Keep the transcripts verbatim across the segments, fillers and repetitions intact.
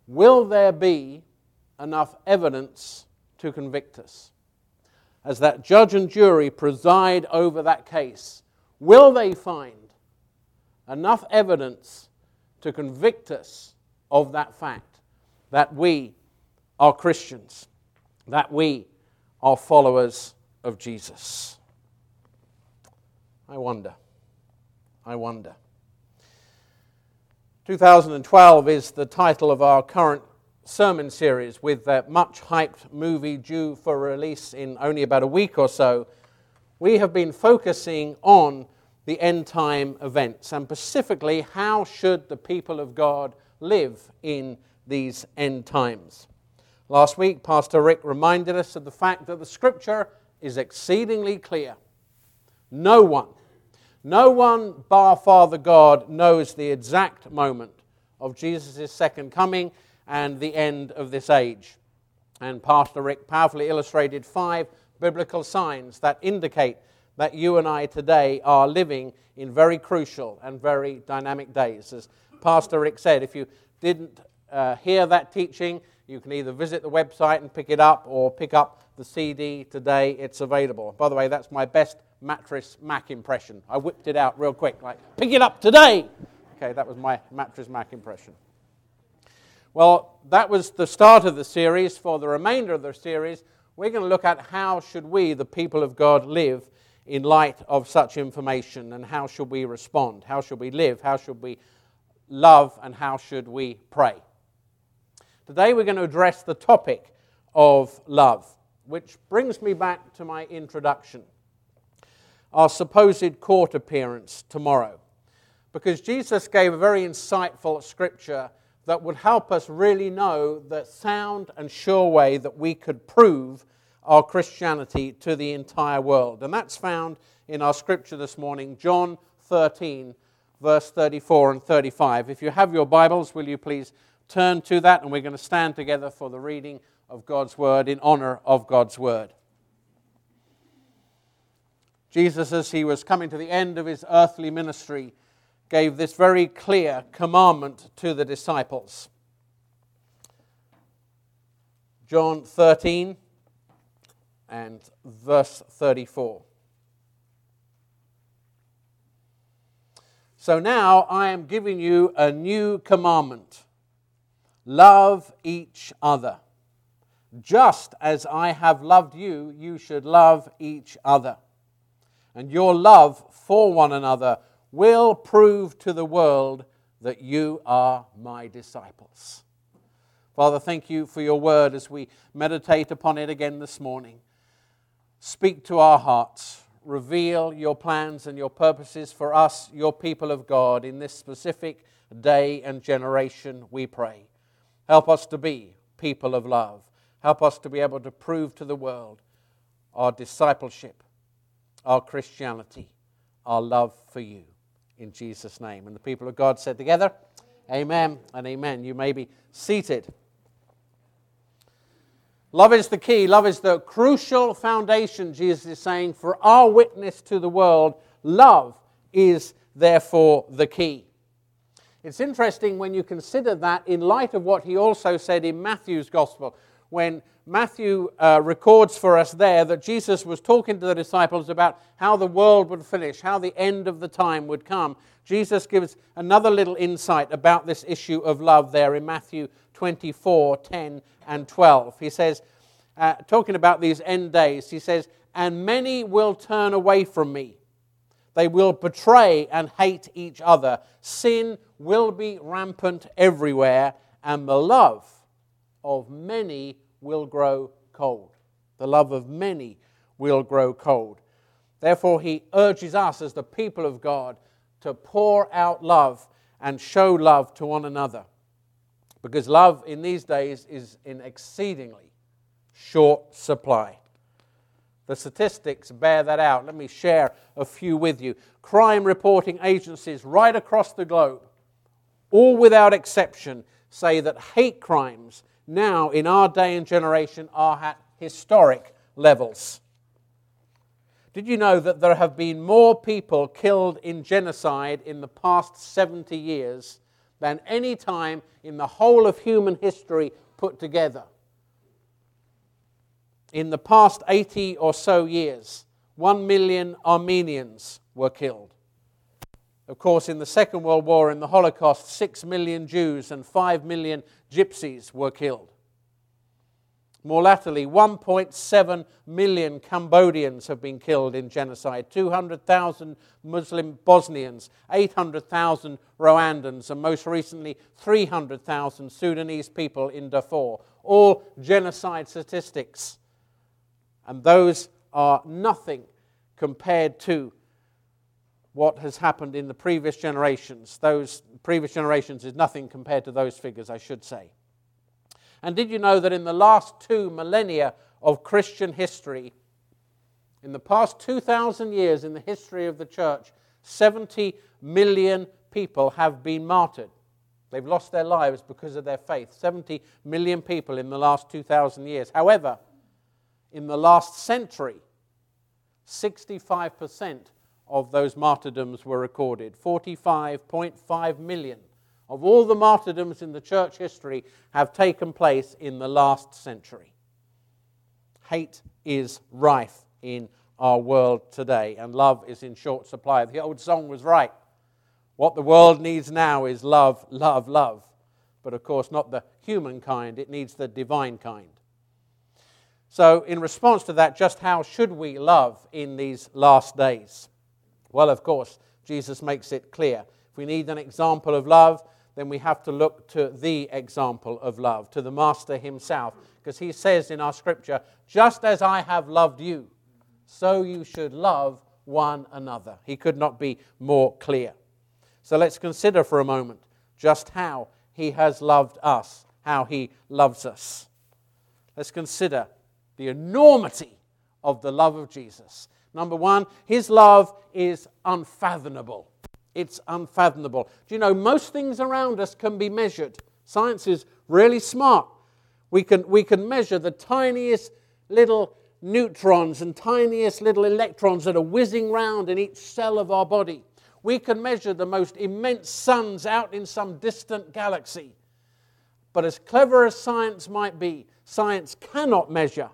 will there be enough evidence to convict us? As that judge and jury preside over that case, will they find enough evidence to convict us of that fact, that we are Christians, that we are followers of Jesus? I wonder. I wonder. two thousand twelve is the title of our current sermon series, with a much hyped movie due for release in only about a week or so. We have been focusing on the end time events, and specifically, how should the people of God live in these end times? Last week, Pastor Rick reminded us of the fact that the Scripture is exceedingly clear. No one, no one bar Father God knows the exact moment of Jesus' second coming and the end of this age. And Pastor Rick powerfully illustrated five biblical signs that indicate that you and I today are living in very crucial and very dynamic days. As Pastor Rick said, if you didn't uh, hear that teaching, you can either visit the website and pick it up or pick up the C D today. It's available. By the way, that's my best Mattress Mac impression. I whipped it out real quick, like, pick it up today! Okay, that was my Mattress Mac impression. Well, that was the start of the series. For the remainder of the series, we're going to look at how should we, the people of God, live in light of such information, and how should we respond? How should we live? How should we love? And how should we pray? Today we're going to address the topic of love, which brings me back to my introduction. Our supposed court appearance tomorrow. Because Jesus gave a very insightful scripture that would help us really know the sound and sure way that we could prove our Christianity to the entire world. And that's found in our scripture this morning, John thirteen, verse thirty-four and thirty-five. If you have your Bibles, will you please turn to that, and we're going to stand together for the reading of God's Word in honor of God's Word. Jesus, as he was coming to the end of his earthly ministry, gave this very clear commandment to the disciples. John thirteen and verse thirty-four. So now I am giving you a new commandment. Love each other. Just as I have loved you, you should love each other. And your love for one another will prove to the world that you are my disciples. Father, thank you for your word as we meditate upon it again this morning. Speak to our hearts. Reveal your plans and your purposes for us, your people of God, in this specific day and generation, we pray. Help us to be people of love. Help us to be able to prove to the world our discipleship, our Christianity, our love for you. In Jesus' name. And the people of God said together, amen and amen. You may be seated. Love is the key. Love is the crucial foundation, Jesus is saying, for our witness to the world. Love is therefore the key. It's interesting when you consider that in light of what he also said in Matthew's Gospel, when Matthew uh, records for us there that Jesus was talking to the disciples about how the world would finish, how the end of the time would come. Jesus gives another little insight about this issue of love there in Matthew twenty-four, ten and twelve. He says, uh, talking about these end days, he says, and many will turn away from me. They will betray and hate each other. Sin will be rampant everywhere, and the love of many will grow cold. The love of many will grow cold. Therefore, he urges us as the people of God to pour out love and show love to one another. Because love in these days is in exceedingly short supply. The statistics bear that out. Let me share a few with you. Crime reporting agencies right across the globe, all without exception, say that hate crimes now in our day and generation are at historic levels. Did you know that there have been more people killed in genocide in the past seventy years than any time in the whole of human history put together. In the past eighty or so years, one million Armenians were killed. Of course, in the Second World War, in the Holocaust, six million Jews and five million Gypsies were killed. More latterly, one point seven million Cambodians have been killed in genocide, two hundred thousand Muslim Bosnians, eight hundred thousand Rwandans, and most recently three hundred thousand Sudanese people in Darfur. All genocide statistics. And those are nothing compared to what has happened in the previous generations. Those previous generations is nothing compared to those figures, I should say. And did you know that in the last two millennia of Christian history, in the past two thousand years in the history of the church, seventy million people have been martyred. They've lost their lives because of their faith. seventy million people in the last two thousand years. However, in the last century, sixty-five percent of those martyrdoms were recorded. forty-five point five million of all the martyrdoms in the church history have taken place in the last century. Hate is rife in our world today, and love is in short supply. The old song was right. What the world needs now is love, love, love. But of course, not the human kind, it needs the divine kind. So, in response to that, just how should we love in these last days? Well, of course, Jesus makes it clear. If we need an example of love, then we have to look to the example of love, to the Master himself. Because he says in our scripture, just as I have loved you, so you should love one another. He could not be more clear. So let's consider for a moment just how he has loved us, how he loves us. Let's consider the enormity of the love of Jesus. Number one, his love is unfathomable. It's unfathomable. Do you know, most things around us can be measured. Science is really smart. We can, we can measure the tiniest little neutrons and tiniest little electrons that are whizzing round in each cell of our body. We can measure the most immense suns out in some distant galaxy. But as clever as science might be, science cannot measure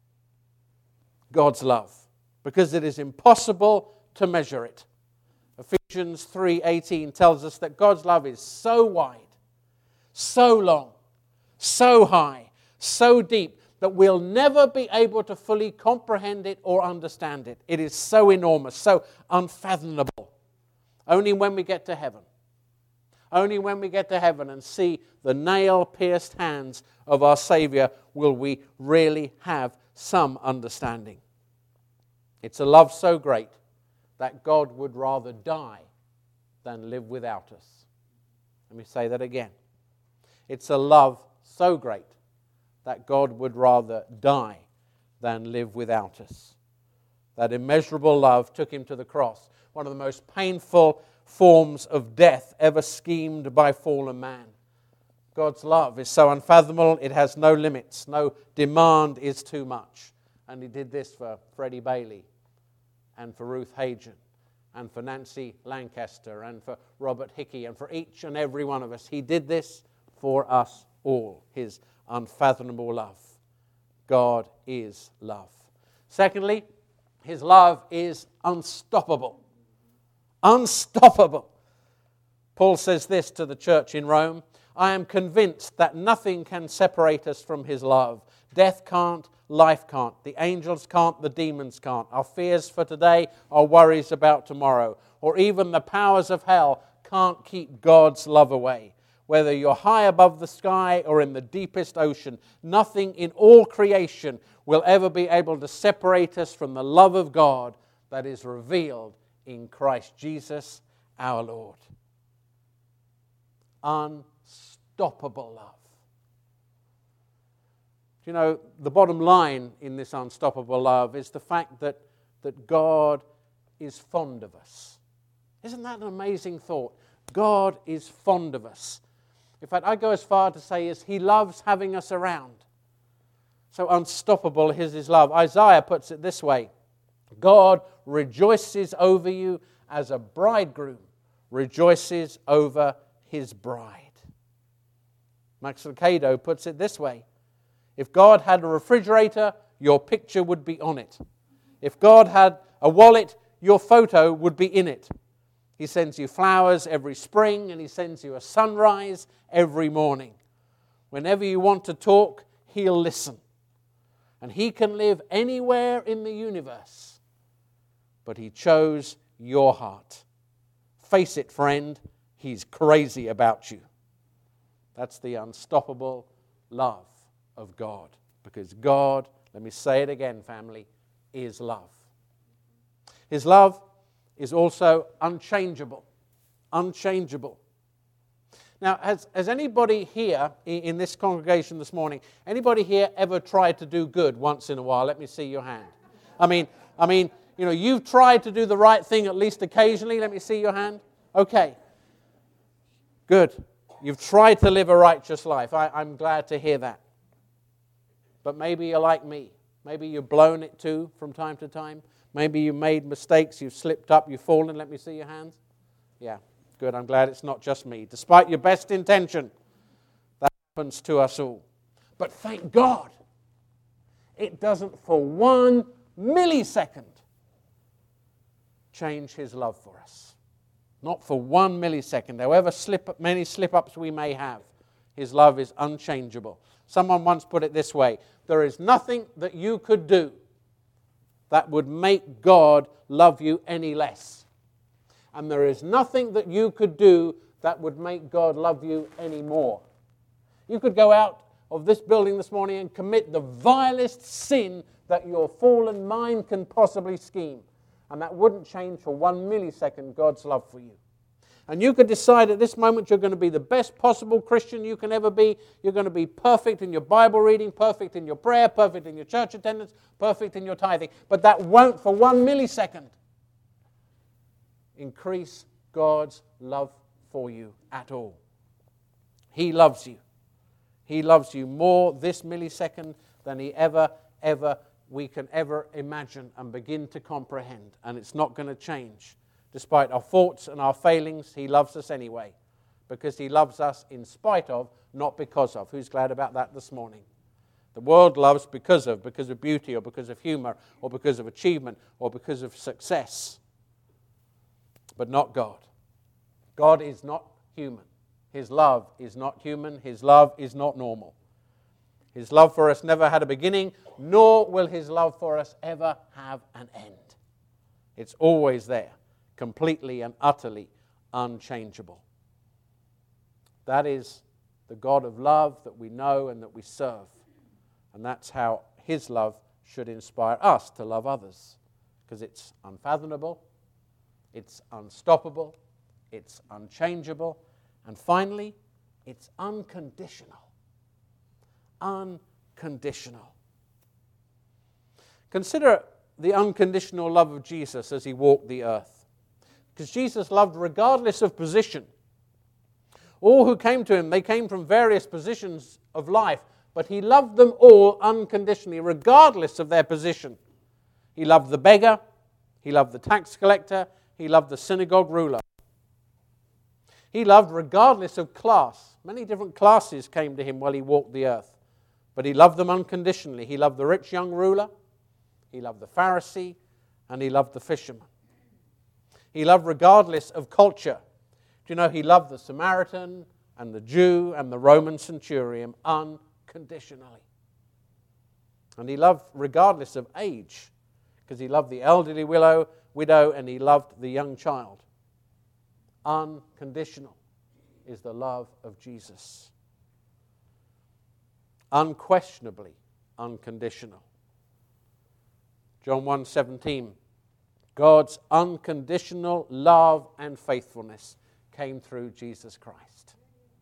God's love, because it is impossible to measure it. Ephesians three eighteen tells us that God's love is so wide, so long, so high, so deep, that we'll never be able to fully comprehend it or understand it. It is so enormous, so unfathomable. Only when we get to heaven, only when we get to heaven and see the nail-pierced hands of our Savior will we really have some understanding. It's a love so great that God would rather die than live without us. Let me say that again. It's a love so great that God would rather die than live without us. That immeasurable love took him to the cross, one of the most painful forms of death ever schemed by fallen man. God's love is so unfathomable, it has no limits, no demand is too much. And he did this for Freddie Bailey, and for Ruth Hagen, and for Nancy Lancaster, and for Robert Hickey, and for each and every one of us. He did this for us all, his unfathomable love. God is love. Secondly, his love is unstoppable. Unstoppable. Paul says this to the church in Rome, I am convinced that nothing can separate us from his love. Death can't, life can't, the angels can't, the demons can't. Our fears for today, our worries about tomorrow, or even the powers of hell can't keep God's love away. Whether you're high above the sky or in the deepest ocean, nothing in all creation will ever be able to separate us from the love of God that is revealed in Christ Jesus our Lord. Unstoppable love. You know, the bottom line in this unstoppable love is the fact that, that God is fond of us. Isn't that an amazing thought? God is fond of us. In fact, I go as far to say is he loves having us around. So unstoppable is his love. Isaiah puts it this way, God rejoices over you as a bridegroom rejoices over his bride. Max Lucado puts it this way: if God had a refrigerator, your picture would be on it. If God had a wallet, your photo would be in it. He sends you flowers every spring, and he sends you a sunrise every morning. Whenever you want to talk, he'll listen. And he can live anywhere in the universe. But he chose your heart. Face it, friend, he's crazy about you. That's the unstoppable love of God. Because God, let me say it again, family, is love. His love is also unchangeable. Unchangeable. Now, has, has anybody here in this congregation this morning, anybody here ever tried to do good once in a while? Let me see your hand. I mean, I mean, you know, you've tried to do the right thing at least occasionally. Let me see your hand. Okay. Good. You've tried to live a righteous life. I, I'm glad to hear that. But maybe you're like me. Maybe you've blown it too from time to time. Maybe you made mistakes, you've slipped up, you've fallen. Let me see your hands. Yeah, good. I'm glad it's not just me. Despite your best intention, that happens to us all. But thank God, it doesn't for one millisecond change his love for us. Not for one millisecond. However slip, many slip-ups we may have, his love is unchangeable. Someone once put it this way: there is nothing that you could do that would make God love you any less. And there is nothing that you could do that would make God love you any more. You could go out of this building this morning and commit the vilest sin that your fallen mind can possibly scheme, and that wouldn't change for one millisecond God's love for you. And you could decide at this moment you're going to be the best possible Christian you can ever be. You're going to be perfect in your Bible reading, perfect in your prayer, perfect in your church attendance, perfect in your tithing. But that won't for one millisecond increase God's love for you at all. He loves you. He loves you more this millisecond than he ever, ever, we can ever imagine and begin to comprehend. And it's not going to change. Despite our faults and our failings, he loves us anyway, because he loves us in spite of, not because of. Who's glad about that this morning? The world loves because of, because of beauty or because of humor or because of achievement or because of success, but not God. God is not human. His love is not human. His love is not normal. His love for us never had a beginning, nor will his love for us ever have an end. It's always there. Completely and utterly unchangeable. That is the God of love that we know and that we serve. And that's how his love should inspire us to love others. Because it's unfathomable, it's unstoppable, it's unchangeable, and finally, it's unconditional. Unconditional. Consider the unconditional love of Jesus as he walked the earth. Because Jesus loved regardless of position. All who came to him, they came from various positions of life, but he loved them all unconditionally, regardless of their position. He loved the beggar, he loved the tax collector, he loved the synagogue ruler. He loved regardless of class. Many different classes came to him while he walked the earth, but he loved them unconditionally. He loved the rich young ruler, he loved the Pharisee, and he loved the fisherman. He loved regardless of culture. Do you know he loved the Samaritan and the Jew and the Roman centurion unconditionally. And he loved regardless of age, because he loved the elderly widow, widow and he loved the young child. Unconditional is the love of Jesus. Unquestionably unconditional. John one seventeen. God's unconditional love and faithfulness came through Jesus Christ.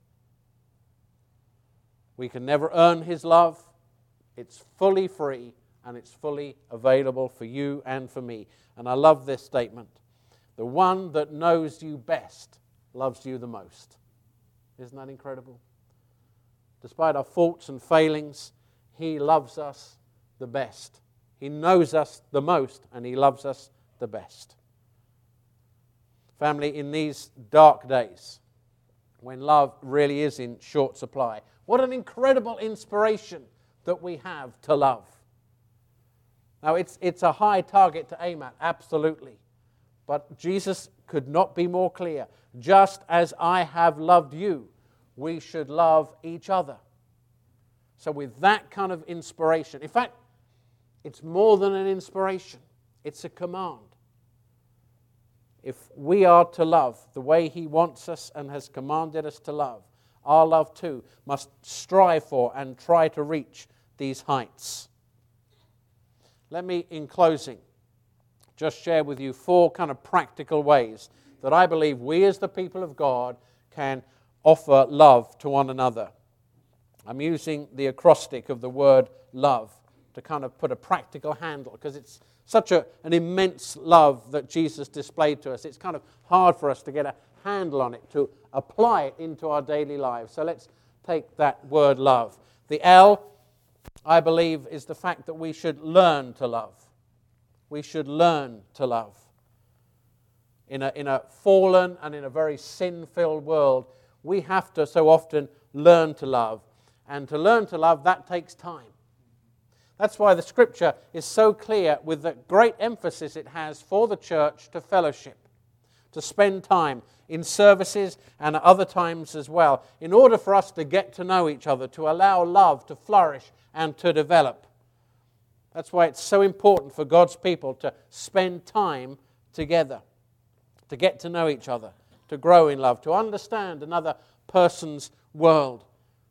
We can never earn his love. It's fully free and it's fully available for you and for me. And I love this statement. The one that knows you best loves you the most. Isn't that incredible? Despite our faults and failings, he loves us the best. He knows us the most and he loves us the best. Family, in these dark days, when love really is in short supply. What an incredible inspiration that we have to love. Now, it's, it's a high target to aim at, absolutely. But Jesus could not be more clear. Just as I have loved you, we should love each other. So with that kind of inspiration, in fact, it's more than an inspiration. It's a command. If we are to love the way He wants us and has commanded us to love, our love too must strive for and try to reach these heights. Let me, in closing, just share with you four kind of practical ways that I believe we as the people of God can offer love to one another. I'm using the acrostic of the word love to kind of put a practical handle, because it's such a, an immense love that Jesus displayed to us. It's kind of hard for us to get a handle on it, to apply it into our daily lives. So let's take that word love. The L, I believe, is the fact that we should learn to love. We should learn to love. In a, in a fallen and in a very sin-filled world, we have to so often learn to love. And to learn to love, that takes time. That's why the Scripture is so clear with the great emphasis it has for the church to fellowship, to spend time in services and at other times as well, in order for us to get to know each other, to allow love to flourish and to develop. That's why it's so important for God's people to spend time together, to get to know each other, to grow in love, to understand another person's world.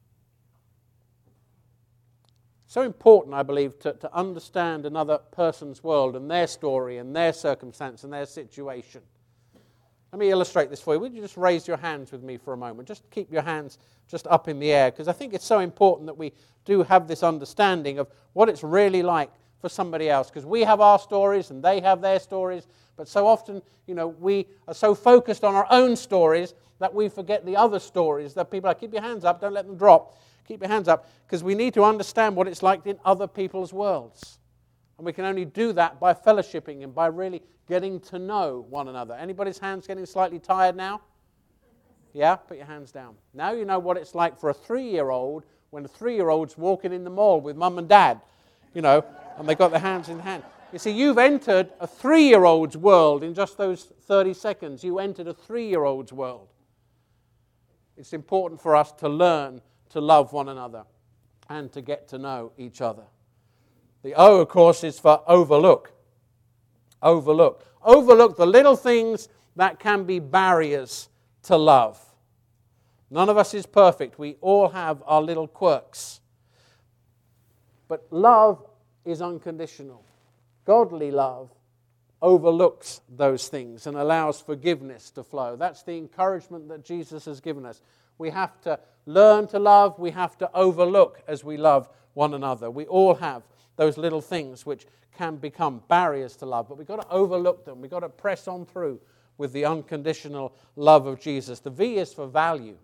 So important, I believe, to, to understand another person's world and their story and their circumstance and their situation. Let me illustrate this for you. Would you just raise your hands with me for a moment? Just keep your hands just up in the air, because I think it's so important that we do have this understanding of what it's really like for somebody else, because we have our stories and they have their stories, but so often, you know, we are so focused on our own stories that we forget the other stories that people are. Keep your hands up, don't let them drop. Keep your hands up, because we need to understand what it's like in other people's worlds. And we can only do that by fellowshipping and by really getting to know one another. Anybody's hands getting slightly tired now? Yeah? Put your hands down. Now you know what it's like for a three-year-old when a three-year-old's walking in the mall with mum and dad, you know, and they've got their hands in hand. You see, you've entered a three-year-old's world in just those thirty seconds. You entered a three-year-old's world. It's important for us to learn to love one another and to get to know each other. The O, of course, is for overlook. Overlook. Overlook the little things that can be barriers to love. None of us is perfect. We all have our little quirks. But love is unconditional. Godly love overlooks those things and allows forgiveness to flow. That's the encouragement that Jesus has given us. We have to learn to love. We have to overlook as we love one another. We all have those little things which can become barriers to love, but we've got to overlook them. We've got to press on through with the unconditional love of Jesus. The V is for value.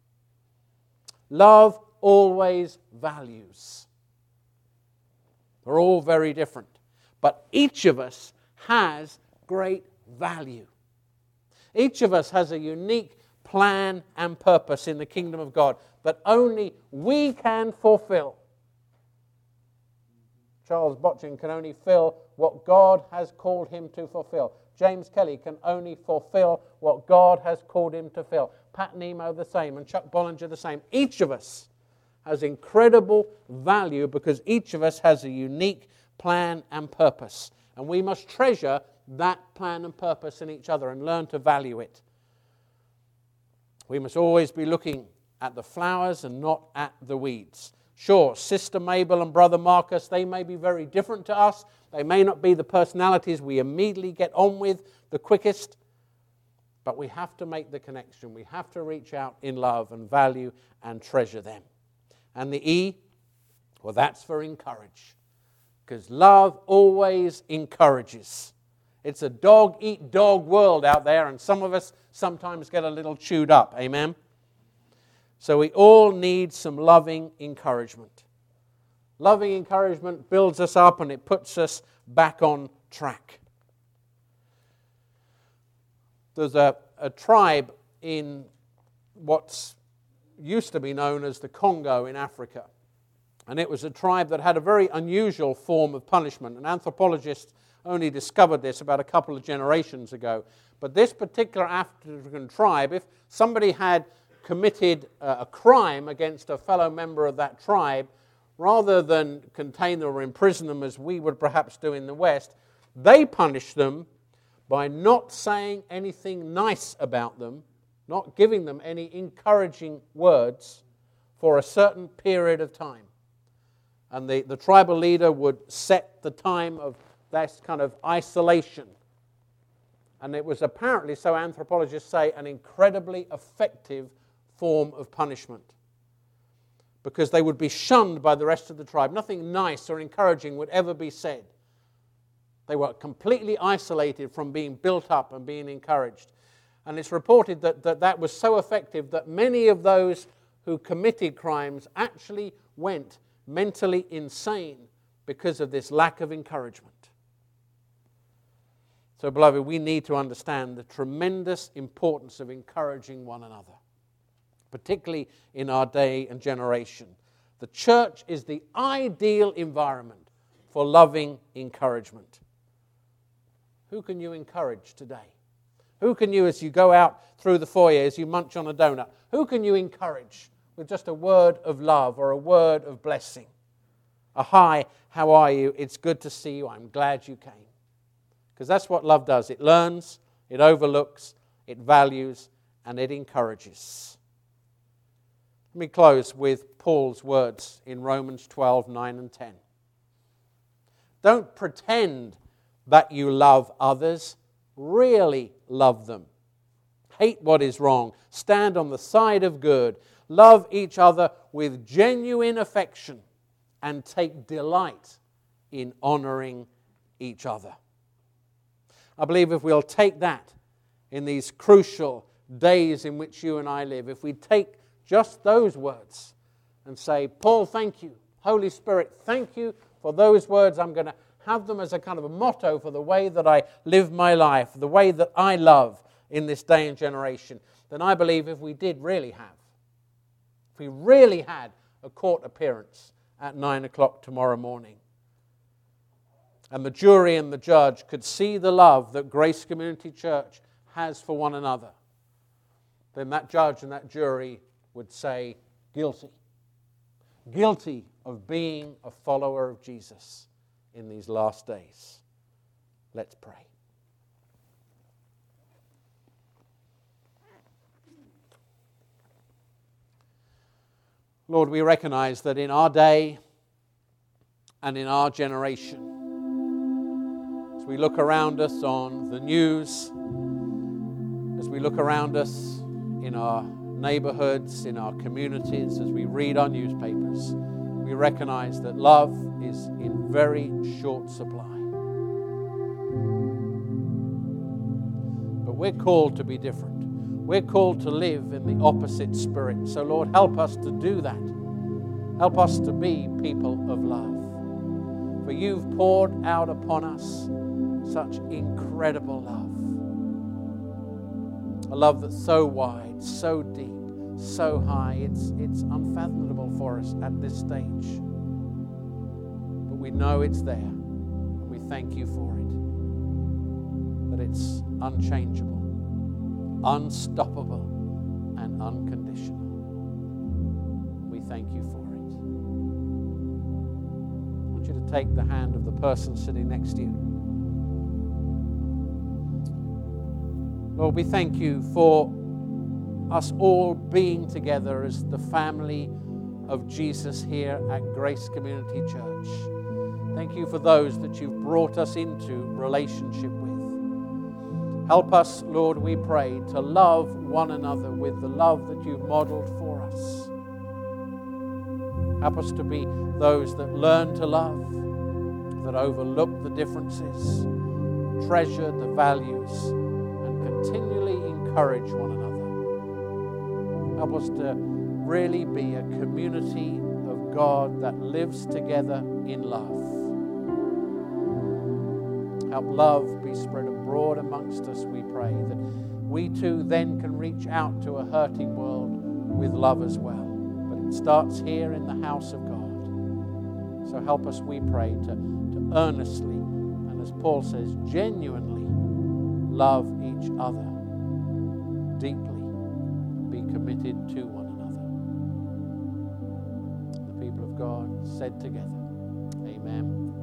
Love always values. We're all very different, but each of us has great value. Each of us has a unique plan and purpose in the kingdom of God that only we can fulfill. Charles Botchin can only fill what God has called him to fulfill. James Kelly can only fulfill what God has called him to fill. Pat Nemo the same, and Chuck Bollinger the same. Each of us has incredible value because each of us has a unique plan and purpose. And we must treasure that plan and purpose in each other and learn to value it. We must always be looking at the flowers and not at the weeds. Sure, Sister Mabel and Brother Marcus, they may be very different to us. They may not be the personalities we immediately get on with the quickest. But we have to make the connection. We have to reach out in love and value and treasure them. And the E, well, that's for encourage. Because love always encourages. It's a dog-eat-dog world out there, and some of us sometimes get a little chewed up. Amen? So we all need some loving encouragement. Loving encouragement builds us up and it puts us back on track. There's a, a tribe in what's used to be known as the Congo in Africa. And it was a tribe that had a very unusual form of punishment. And anthropologists only discovered this about a couple of generations ago. But this particular African tribe, if somebody had committed a crime against a fellow member of that tribe, rather than contain them or imprison them as we would perhaps do in the West, they punished them by not saying anything nice about them, not giving them any encouraging words for a certain period of time. And the, the tribal leader would set the time of that kind of isolation. And it was apparently, so anthropologists say, an incredibly effective form of punishment, because they would be shunned by the rest of the tribe. Nothing nice or encouraging would ever be said. They were completely isolated from being built up and being encouraged. And it's reported that that, that was so effective that many of those who committed crimes actually went mentally insane because of this lack of encouragement. So, beloved, we need to understand the tremendous importance of encouraging one another, particularly in our day and generation. The church is the ideal environment for loving encouragement. Who can you encourage today? Who can you, as you go out through the foyer, as you munch on a donut, who can you encourage with just a word of love or a word of blessing? A hi, how are you? It's good to see you. I'm glad you came. Because that's what love does. It learns, it overlooks, it values, and it encourages. Let me close with Paul's words in Romans twelve, nine and ten. Don't pretend that you love others. Really love them. Hate what is wrong. Stand on the side of good. Love each other with genuine affection and take delight in honoring each other. I believe if we'll take that in these crucial days in which you and I live, if we take just those words and say, Paul, thank you. Holy Spirit, thank you for those words. I'm going to have them as a kind of a motto for the way that I live my life, the way that I love in this day and generation. Then I believe if we did really have, if we really had a court appearance at nine o'clock tomorrow morning, and the jury and the judge could see the love that Grace Community Church has for one another, then that judge and that jury would say, guilty. Guilty of being a follower of Jesus in these last days. Let's pray. Lord, we recognize that in our day and in our generation, as we look around us on the news, as we look around us in our neighborhoods, in our communities, as we read our newspapers, we recognize that love is in very short supply. But we're called to be different. We're called to live in the opposite spirit. So, Lord, help us to do that. Help us to be people of love. For you've poured out upon us such incredible love. A love that's so wide, so deep, so high, it's, it's unfathomable for us at this stage. But we know it's there, and we thank you for it. That it's unchangeable, unstoppable, and unconditional. We thank you for it. I want you to take the hand of the person sitting next to you. Lord, we thank you for us all being together as the family of Jesus here at Grace Community Church. Thank you for those that you've brought us into relationship with. Help us, Lord, we pray, to love one another with the love that you've modeled for us. Help us to be those that learn to love, that overlook the differences, treasure the values, continually encourage one another. Help us to really be a community of God that lives together in love. Help love be spread abroad amongst us, we pray, that we too then can reach out to a hurting world with love as well. But it starts here in the house of God. So help us, we pray, to, to earnestly, and as Paul says, genuinely love each other deeply, be committed to one another. The people of God said together, Amen.